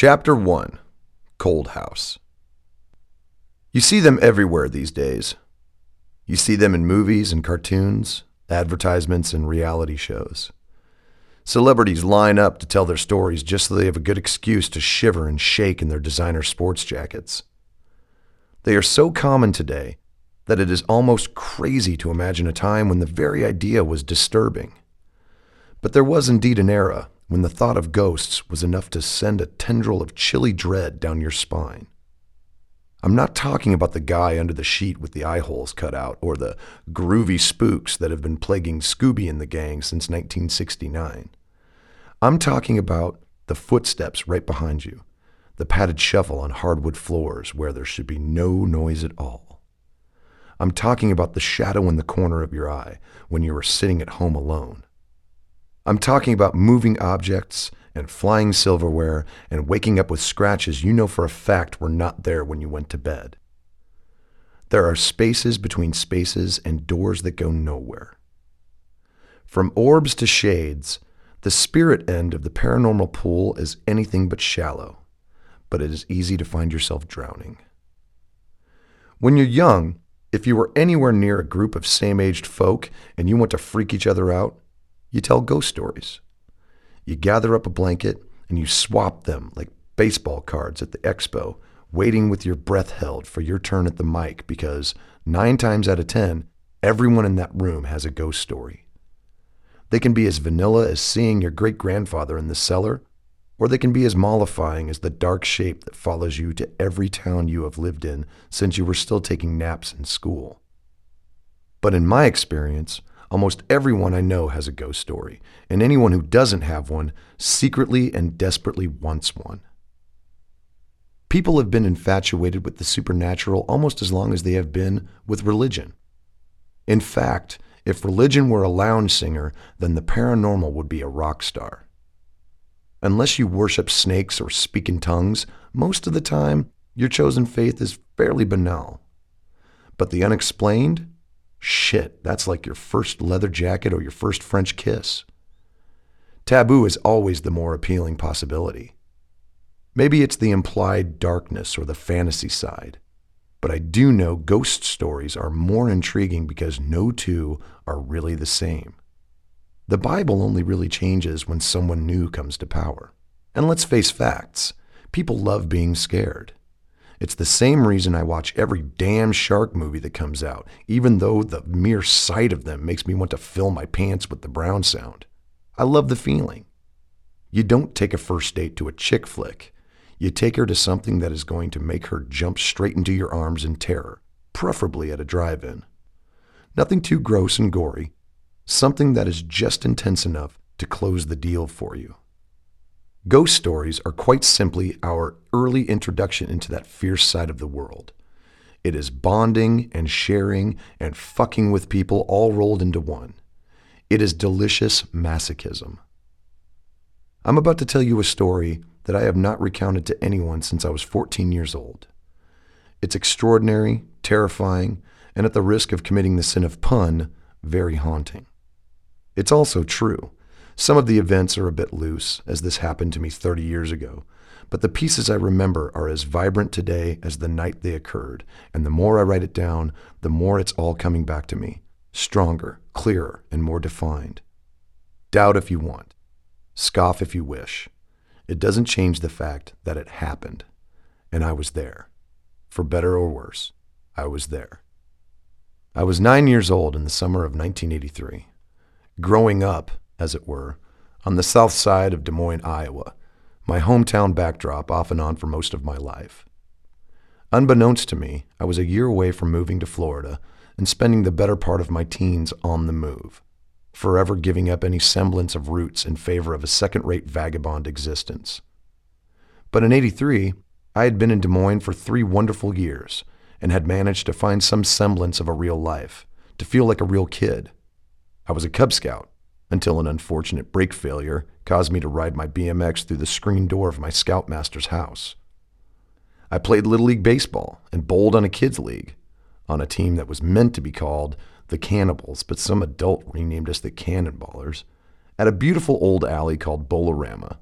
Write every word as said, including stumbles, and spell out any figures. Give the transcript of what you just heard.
Chapter one. Cold House. You see them everywhere these days. You see them in movies and cartoons, advertisements and reality shows. Celebrities line up to tell their stories just so they have a good excuse to shiver and shake in their designer sports jackets. They are so common today that it is almost crazy to imagine a time when the very idea was disturbing. But there was indeed an era when the thought of ghosts was enough to send a tendril of chilly dread down your spine. I'm not talking about the guy under the sheet with the eye holes cut out, or the groovy spooks that have been plaguing Scooby and the gang since nineteen sixty-nine. I'm talking about the footsteps right behind you, the padded shuffle on hardwood floors where there should be no noise at all. I'm talking about the shadow in the corner of your eye when you are sitting at home alone. I'm talking about moving objects and flying silverware and waking up with scratches you know for a fact were not there when you went to bed. There are spaces between spaces and doors that go nowhere. From orbs to shades, the spirit end of the paranormal pool is anything but shallow, but it is easy to find yourself drowning. When you're young, if you were anywhere near a group of same-aged folk and you want to freak each other out, you tell ghost stories. You gather up a blanket and you swap them like baseball cards at the expo, waiting with your breath held for your turn at the mic because nine times out of ten, everyone in that room has a ghost story. They can be as vanilla as seeing your great-grandfather in the cellar, or they can be as mollifying as the dark shape that follows you to every town you have lived in since you were still taking naps in school. But in my experience, almost everyone I know has a ghost story, and anyone who doesn't have one secretly and desperately wants one. People have been infatuated with the supernatural almost as long as they have been with religion. In fact, if religion were a lounge singer, then the paranormal would be a rock star. Unless you worship snakes or speak in tongues, most of the time, your chosen faith is fairly banal. But the unexplained? Shit, that's like your first leather jacket or your first French kiss. Taboo is always the more appealing possibility. Maybe it's the implied darkness or the fantasy side, but I do know ghost stories are more intriguing because no two are really the same. The Bible only really changes when someone new comes to power. And let's face facts, people love being scared. It's the same reason I watch every damn shark movie that comes out, even though the mere sight of them makes me want to fill my pants with the brown sound. I love the feeling. You don't take a first date to a chick flick. You take her to something that is going to make her jump straight into your arms in terror, preferably at a drive-in. Nothing too gross and gory, something that is just intense enough to close the deal for you. Ghost stories are quite simply our early introduction into that fierce side of the world. It is bonding and sharing and fucking with people all rolled into one. It is delicious masochism. I'm about to tell you a story that I have not recounted to anyone since I was fourteen years old. It's extraordinary, terrifying, and at the risk of committing the sin of pun, very haunting. It's also true. Some of the events are a bit loose, as this happened to me thirty years ago, but the pieces I remember are as vibrant today as the night they occurred, and the more I write it down, the more it's all coming back to me, stronger, clearer, and more defined. Doubt if you want. Scoff if you wish. It doesn't change the fact that it happened, and I was there. For better or worse, I was there. I was nine years old in the summer of nineteen eighty-three. Growing up, as it were, on the south side of Des Moines, Iowa, my hometown backdrop off and on for most of my life. Unbeknownst to me, I was a year away from moving to Florida and spending the better part of my teens on the move, forever giving up any semblance of roots in favor of a second-rate vagabond existence. But in eighty-three, I had been in Des Moines for three wonderful years and had managed to find some semblance of a real life, to feel like a real kid. I was a Cub Scout, until an unfortunate brake failure caused me to ride my B M X through the screen door of my Scoutmaster's house. I played Little League Baseball and bowled on a kids' league, on a team that was meant to be called the Cannibals, but some adult renamed us the Cannonballers, at a beautiful old alley called Bolorama,